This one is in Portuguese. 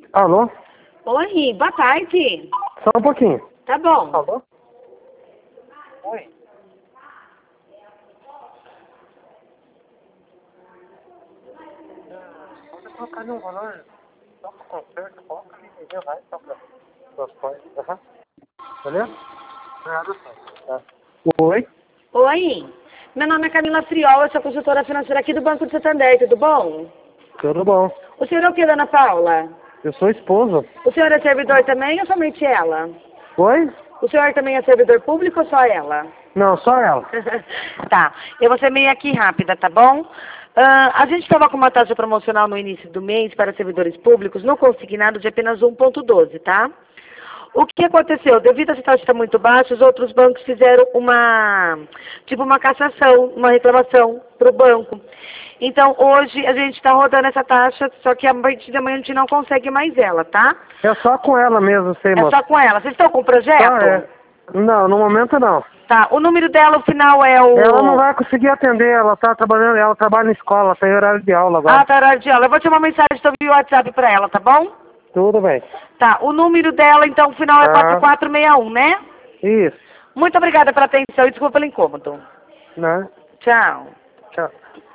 Alô? Oi, boa tarde. Só um pouquinho. Tá bom. Alô? Oi. Pode colocar no valor. Só para o concerto, coloca ali, entendeu? Vai, só para suas coisas. Aham. Valeu? Obrigado, sim. Tá. Oi? Oi, meu nome é Camila Friol, eu sou consultora financeira aqui do Banco de Santander, tudo bom? Tudo bom. O senhor é o que, dona Paula? Eu sou esposo. O senhor é servidor também ou somente ela? Oi? O senhor também é servidor público ou só ela? Não, só ela. Tá, eu vou ser meio aqui rápida, tá bom? A gente estava com uma taxa promocional no início do mês para servidores públicos no consignado de apenas 1,12, tá? O que aconteceu? Devido a essa taxa estar muito baixa, os outros bancos fizeram uma cassação, uma reclamação para o banco. Então, hoje a gente está rodando essa taxa, só que a partir de amanhã a gente não consegue mais ela, tá? É só com ela mesmo, sei, É moço. só com ela. Vocês estão com o projeto? Só é. Não, no momento não. Tá, o número dela, o final é o... Ela não vai conseguir atender, ela tá trabalhando, ela trabalha na escola, tem horário de aula agora. Ah, tá, horário de aula. Eu vou te mandar uma mensagem sobre o WhatsApp para ela, tá bom? Tudo bem. Tá, o número dela, então, o final é Tá. 4461, né? Isso. Muito obrigada pela atenção e desculpa pelo incômodo. Né? Tchau. Tchau.